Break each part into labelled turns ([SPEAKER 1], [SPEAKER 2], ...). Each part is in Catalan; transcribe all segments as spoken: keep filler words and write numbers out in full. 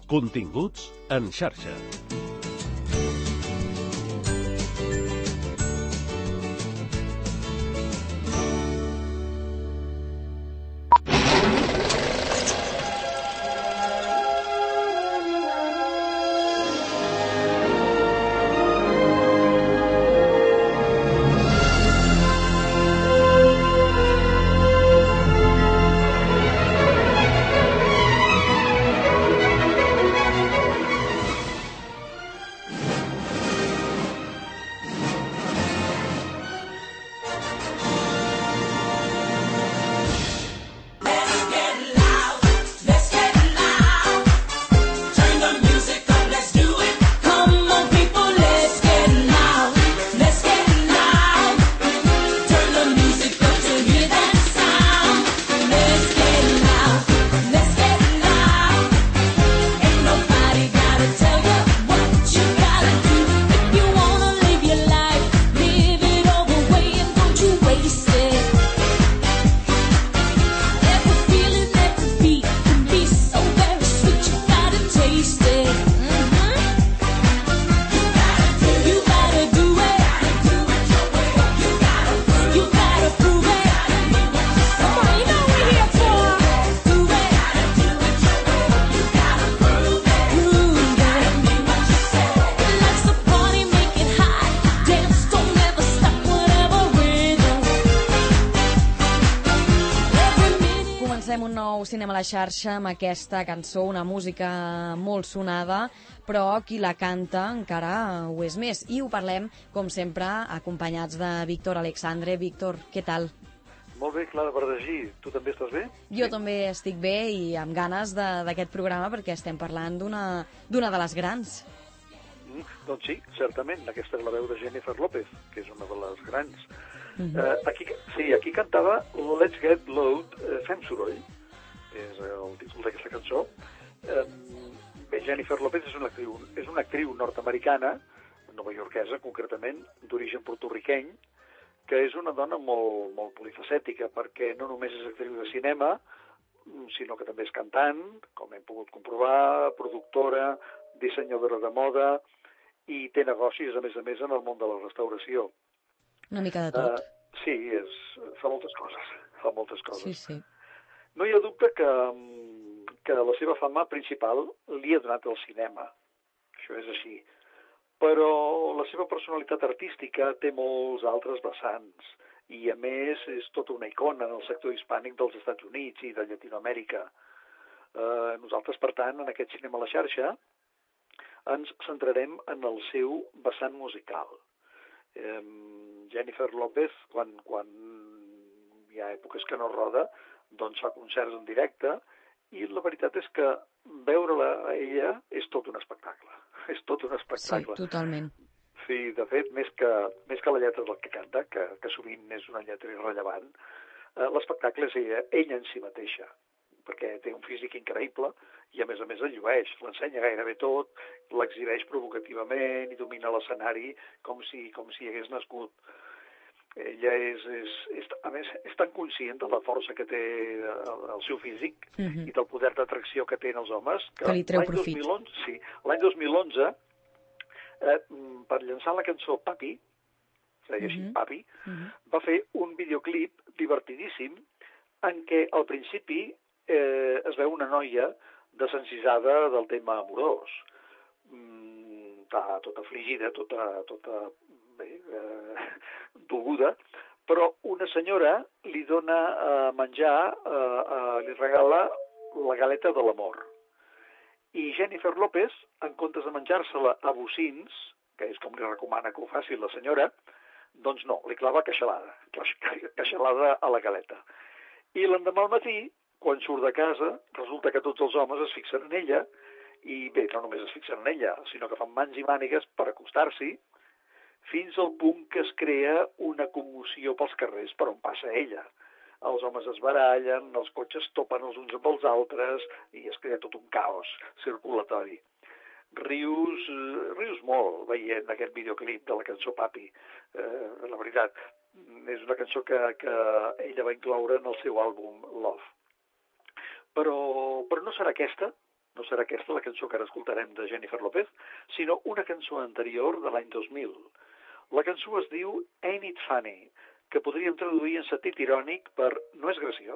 [SPEAKER 1] Continguts en xarxa.
[SPEAKER 2] Cinema a la xarxa amb aquesta cançó, una música molt sonada, però qui la canta encara ho és més. I ho parlem, com sempre, acompanyats de Víctor Alexandre. Víctor, què tal?
[SPEAKER 3] Molt bé, Clara Verdagí. Tu també estàs bé?
[SPEAKER 2] Jo sí. També estic bé i amb ganes d'aquest programa perquè estem parlant d'una d'una de les grans.
[SPEAKER 3] Mm, doncs sí, certament. Aquesta és la veu de Jennifer López, que és una de les grans.
[SPEAKER 2] Mm-hmm.
[SPEAKER 3] uh, aquí, sí, aquí cantava Let's Get Loud, uh, Fem Soroll. És el títol d'aquesta cançó. Eh, bé, Jennifer López és una actriu, és una actriu nord-americana, novaiorquesa concretament, d'origen porto-riqueny, que és una dona molt, molt polifacètica, perquè no només és actriu de cinema, sinó que també és cantant, com hem pogut comprovar, productora, dissenyadora de moda, i té negocis, a més a més, en el món de la restauració.
[SPEAKER 2] Una mica de tot.
[SPEAKER 3] Eh, sí, és, fa moltes coses, fa moltes coses.
[SPEAKER 2] Sí, sí.
[SPEAKER 3] No hi ha dubte que, que la seva fama principal li ha donat el cinema. Això és així. Però la seva personalitat artística té molts altres vessants. I, a més, és tota una icona en el sector hispànic dels Estats Units i de Llatinoamèrica. Eh, nosaltres, per tant, en aquest Cinema a la xarxa, ens centrarem en el seu vessant musical. Eh, Jennifer López, quan, quan hi ha èpoques que no roda, doncs fa concerts en directe, i la veritat és que veure-la a ella és tot un espectacle. És tot un espectacle.
[SPEAKER 2] Sí, totalment.
[SPEAKER 3] Sí, de fet, més que, més que la lletra del que canta, que, que sovint és una lletra irrellevant, eh, l'espectacle és ella, ella en si mateixa, perquè té un físic increïble i, a més a més, el llueix, l'ensenya gairebé tot, l'exhibeix provocativament i domina l'escenari com si, com si hagués nascut. Ella és, és, és, a més, és tan conscient de la força que té el, el seu físic
[SPEAKER 2] mm-hmm.
[SPEAKER 3] i del poder d'atracció que té en els homes, que,
[SPEAKER 2] que li treu
[SPEAKER 3] l'any
[SPEAKER 2] profit.
[SPEAKER 3] dos mil onze, sí, l'any dos mil onze, eh, per llançar la cançó Papi, es deia així,
[SPEAKER 2] mm-hmm.
[SPEAKER 3] Papi,
[SPEAKER 2] mm-hmm.
[SPEAKER 3] va fer un videoclip divertidíssim en què al principi eh, es veu una noia desencisada del tema amorós. Mm, està tota afligida, tota... tota bé, eh, dolguda, però una senyora li dona a eh, menjar, eh, eh, li regala la galeta de l'amor. I Jennifer López, en comptes de menjar-se-la a bocins, que és com li recomana que ho faci la senyora, doncs no, li clava queixalada, queixalada a la galeta. I l'endemà al matí, quan surt de casa, resulta que tots els homes es fixen en ella, i bé, no només es fixen en ella, sinó que fan mans i mànigues per acostar-s'hi, fins al punt que es crea una commoció pels carrers per on passa ella. Els homes es barallen, els cotxes topen els uns amb els altres i es crea tot un caos circulatori. Rius, eh, rius molt veient aquest videoclip de la cançó Papi. Eh, la veritat, és una cançó que, que ella va incloure en el seu àlbum Love. Però, però no serà aquesta no serà aquesta la cançó que ara escoltarem de Jennifer López, sinó una cançó anterior de l'any dos mil. La cançó es diu Ain't It Funny, que podríem traduir en sentit irònic per No és graciós.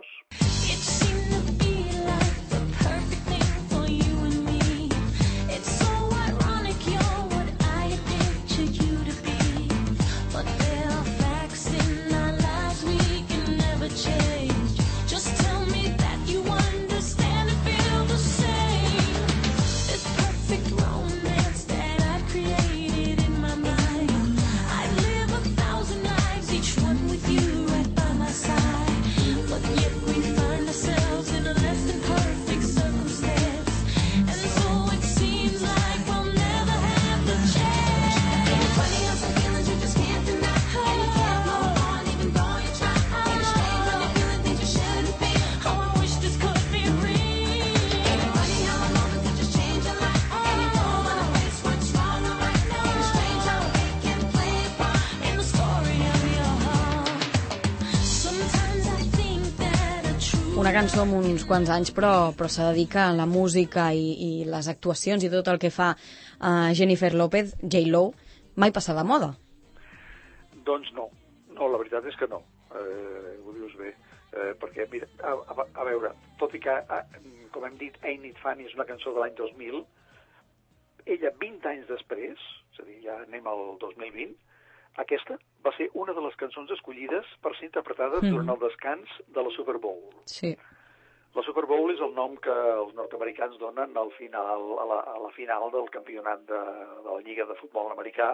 [SPEAKER 2] Una cançó amb uns quants anys, però, però se dedica a la música i, i les actuacions i tot el que fa uh, Jennifer López, J-Lo, mai passa de moda.
[SPEAKER 3] Doncs no, no, la veritat és que no, eh, ho dius bé, eh, perquè, mira, a, a, a veure, tot i que, a, com hem dit, Ain't It Funny és una cançó de l'any dos mil, ella vint anys després, és a dir, ja anem al dos mil vint, aquesta va ser una de les cançons escollides per ser interpretades mm. durant el descans de la Super Bowl.
[SPEAKER 2] Sí.
[SPEAKER 3] La Super Bowl és el nom que els nord-americans donen al final, a, la, a la final del campionat de, de la Lliga de Futbol americà,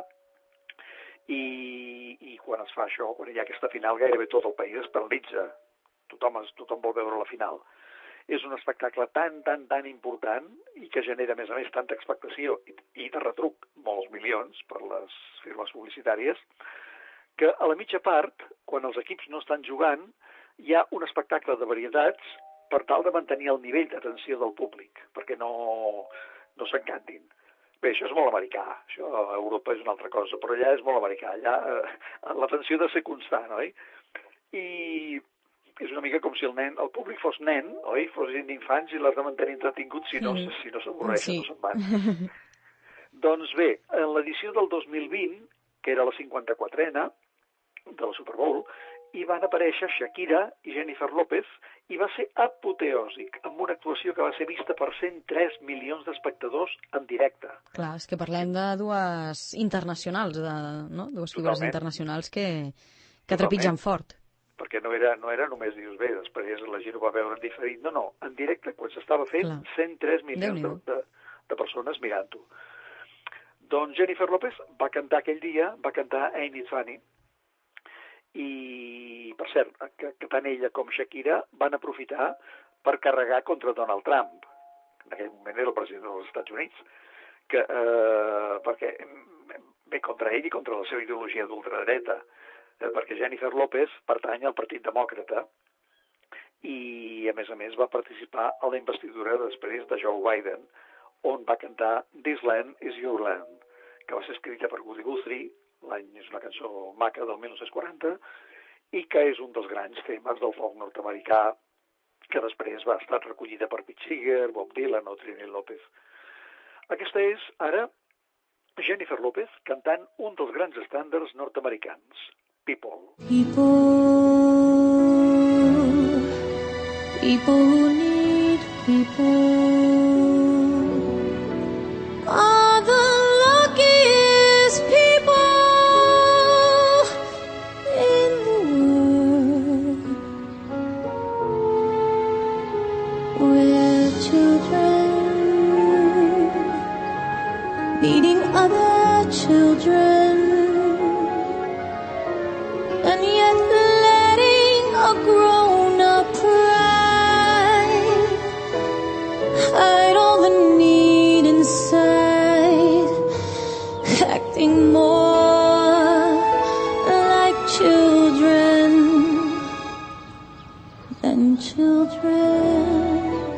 [SPEAKER 3] i, i quan es fa això, quan hi ha aquesta final, gairebé tot el país es paralitza. Tothom, es, tothom vol veure la final. És un espectacle tan, tan, tan important i que genera, a més a més, tanta expectació i, i de retruc molts milions per les firmes publicitàries, que a la mitja part, quan els equips no estan jugant, hi ha un espectacle de varietats per tal de mantenir el nivell d'atenció del públic, perquè no, no s'encantin. Bé, això és molt americà, això a Europa és una altra cosa, però allà és molt americà, allà eh, l'atenció ha de ser constant, oi? I és una mica com si el nen, el públic fos nen, oi? Fossin infants i l'has de mantenir entretingut, si no, si no s'avorreixen, sí. No se'n van. Doncs bé, en l'edició del dos mil vint, que era la cinquanta-quatrena de la Super Bowl, hi van aparèixer Shakira i Jennifer López, i va ser apoteòsic, amb una actuació que va ser vista per cent tres milions d'espectadors en directe.
[SPEAKER 2] Clar, és que parlem de dues internacionals, de, no? Dues figures Totalment. internacionals que, que trepitgen fort.
[SPEAKER 3] Perquè no era, no era només, dius, bé, després la gent ho va veure en diferit. No, no, en directe, quan s'estava fent, Clar. cent tres milions de, de, de persones mirant-ho. Doncs Jennifer López va cantar aquell dia, va cantar Ain't It Funny, i, per cert, que, que tant ella com Shakira van aprofitar per carregar contra Donald Trump. En aquell moment era el president dels Estats Units, que, eh, perquè ve contra ell i contra la seva ideologia d'ultradreta, perquè Jennifer López pertany al Partit Demòcrata i, a més a més, va participar a la investidura després de Joe Biden, on va cantar This Land is Your Land, que va ser escrita per Woody Guthrie, l'any és una cançó maca del mil nou-cents quaranta, i que és un dels grans temes del folk nord-americà, que després va estar recollida per Pete Seeger, Bob Dylan o Trini López. Aquesta és, ara, Jennifer López cantant un dels grans estàndards nord-americans, People.
[SPEAKER 4] People, people who need people are the luckiest people in the world. We're children needing other children, and yet letting a grown-up pride hide all the need inside, acting more like children than children.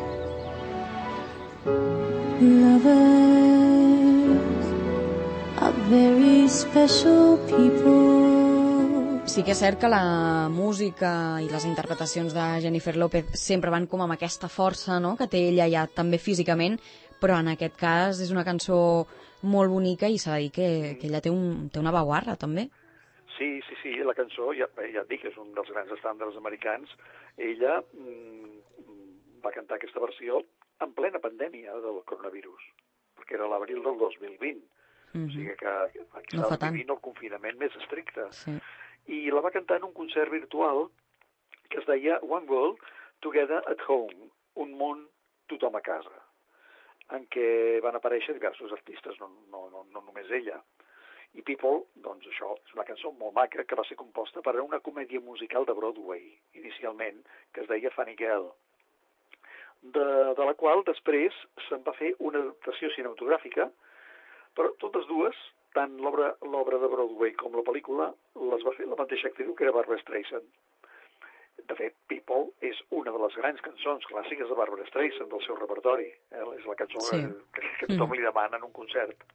[SPEAKER 4] Lovers are very special people.
[SPEAKER 2] Sí que és cert que la música i les interpretacions de Jennifer López sempre van com amb aquesta força, no?, que té ella ja també físicament, però en aquest cas és una cançó molt bonica i s'ha de dir que, que ella té, un, té una baguarra, també.
[SPEAKER 3] Sí, sí, sí, la cançó, ja, ja et dic, és un dels grans estàndards americans. Ella mm, va cantar aquesta versió en plena pandèmia del coronavirus, perquè era l'abril del dos mil vint. Mm-hmm. O sigui que aquí no estava vivint el confinament més estricte. Sí. I la va cantar en un concert virtual que es deia One World Together at Home, un món tothom a casa, en què van aparèixer diversos artistes, no, no, no, no només ella. I People, doncs això, és una cançó molt maca que va ser composta per una comèdia musical de Broadway, inicialment, que es deia Funny Girl, de, de la qual després se'n va fer una adaptació cinematogràfica, però totes dues, tant l'obra l'obra de Broadway com la pel·lícula, les va fer la mateixa actriu que era Barbra Streisand. De fet, People és una de les grans cançons clàssiques de Barbra Streisand del seu repertori. Eh? És la cançó sí. que, que tothom li demana en un concert.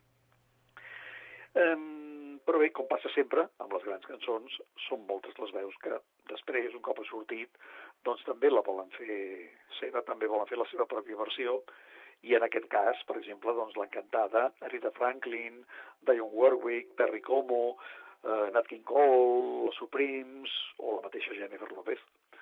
[SPEAKER 3] Um, però bé, com passa sempre amb les grans cançons, són moltes les veus que després, un cop ha sortit, doncs també la volen fer seva, també volen fer la seva pròpia versió, i en aquest cas, per exemple, doncs l'han cantada Aretha Franklin, Dionne Warwick, Perry Como, uh, Nat King Cole, els Supremes o la mateixa Jennifer Lopez.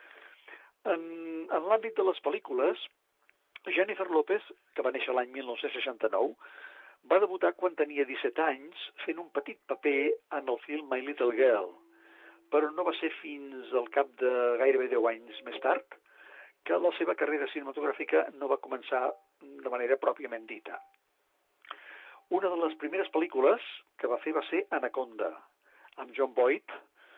[SPEAKER 3] En, en l'àmbit de les pel·lícules, Jennifer Lopez, que va néixer l'any mil nou-cents seixanta-nou, va debutar quan tenia disset anys fent un petit paper en el film My Little Girl, però no va ser fins al cap de gairebé deu anys més tard que la seva carrera cinematogràfica no va començar de manera pròpiament dita. Una de les primeres pel·lícules que va fer va ser Anaconda, amb John Boyd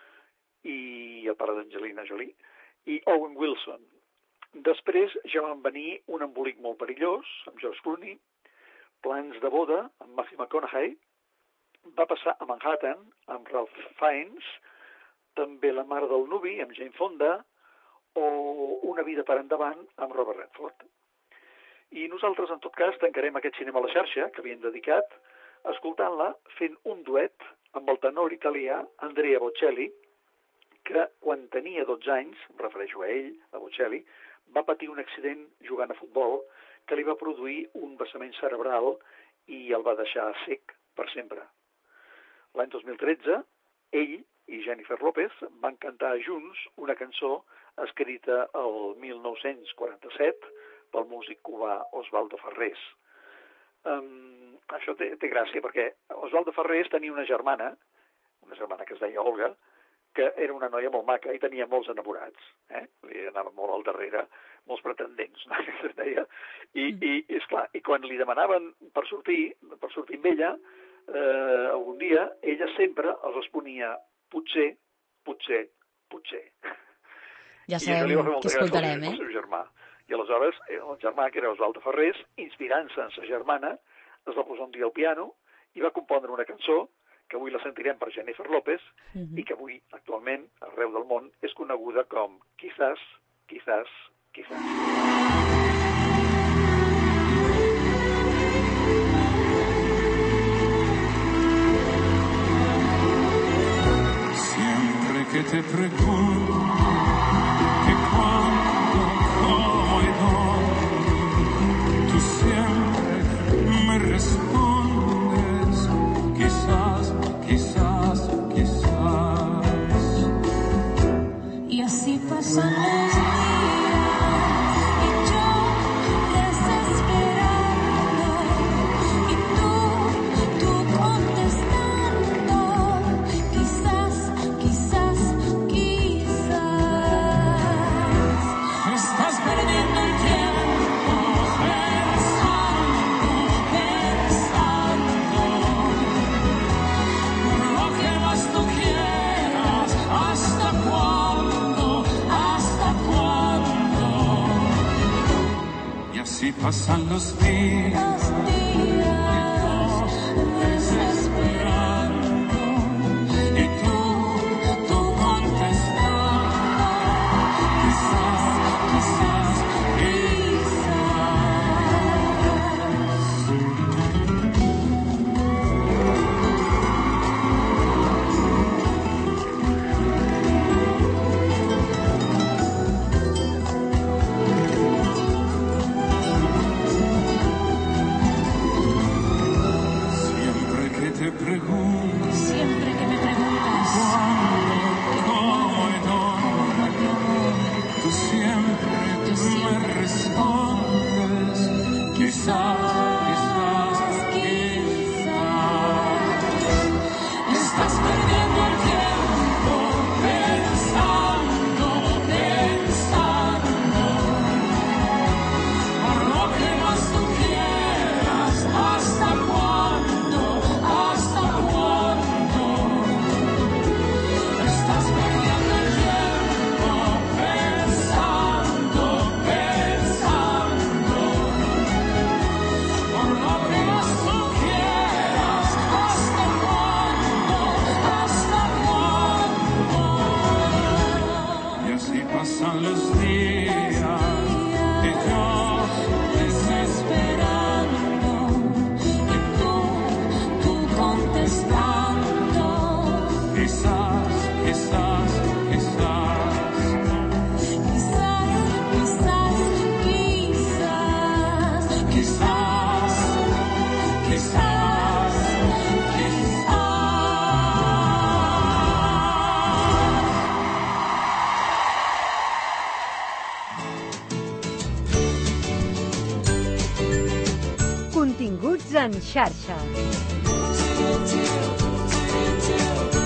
[SPEAKER 3] i el pare d'Angelina Jolie i Owen Wilson. Després ja van venir Un embolic molt perillós, amb George Clooney, Plans de boda, amb Matthew McConaughey, va passar a Manhattan, amb Ralph Fiennes, també La mar del nuvi, amb Jane Fonda, o Una vida per endavant, amb Robert Redford. I nosaltres, en tot cas, tancarem aquest cinema a la xarxa, que havíem dedicat, escoltant-la fent un duet amb el tenor italià Andrea Bocelli, que quan tenia dotze anys, em refereixo a ell, a Bocelli, va patir un accident jugant a futbol que li va produir un vessament cerebral i el va deixar sec per sempre. L'any dos mil tretze, ell i Jennifer Lopez van cantar junts una cançó escrita el mil nou-cents quaranta-set pel músic cubà Osvaldo Farrés. Um, això té, té gràcia perquè Osvaldo Farrés tenia una germana, una germana que es deia Olga, que era una noia molt maca i tenia molts enamorats. Eh? Li anava molt al darrere, molts pretendents, no? Es deia. I, i, esclar, i quan li demanaven per sortir, per sortir amb ella, eh, algun dia, ella sempre els responia potser, potser, potser.
[SPEAKER 2] Ja sabem què escoltarem, eh?
[SPEAKER 3] El seu germà. I aleshores, el germà, que era Osvaldo Farrés, inspirant-se en sa germana, es va posar un dia al piano i va compondre una cançó que avui la sentirem per Jennifer Lopez, uh-huh. i que avui, actualment, arreu del món, és coneguda com Quizás, Quizás, Quizás.
[SPEAKER 5] Siempre que te pregunto que cuándo, cómo y dónde, tú siempre me respondes quizás, quizás, quizás.
[SPEAKER 4] Y así pasan los días y yo desesperando y tú, tú contestando quizás, quizás, quizás.
[SPEAKER 5] Estás perdiendo el tiempo pensando, pensando lo que más tú quieras. ¿Hasta cuándo? ¿Hasta cuándo? Y así pasan los días.
[SPEAKER 4] Los días desesperando
[SPEAKER 5] Y tú, tú contestando quizás, quizás,
[SPEAKER 4] quizás.
[SPEAKER 5] quizás, quizás, estás perdiendo el tiempo pensando, pensando, por lo que más tú quieras, hasta cuándo, hasta cuándo, estás perdiendo el tiempo pensando, pensando, por lo que más tú quieras, hasta cuándo, hasta cuándo. Y así pasan los días y yo desesperando y tú, tú contestando. Quizás, quizás, quizás,
[SPEAKER 4] Quizás, quizás, quizás,
[SPEAKER 5] quizás, quizás, quizás.
[SPEAKER 6] Continguts en xarxa.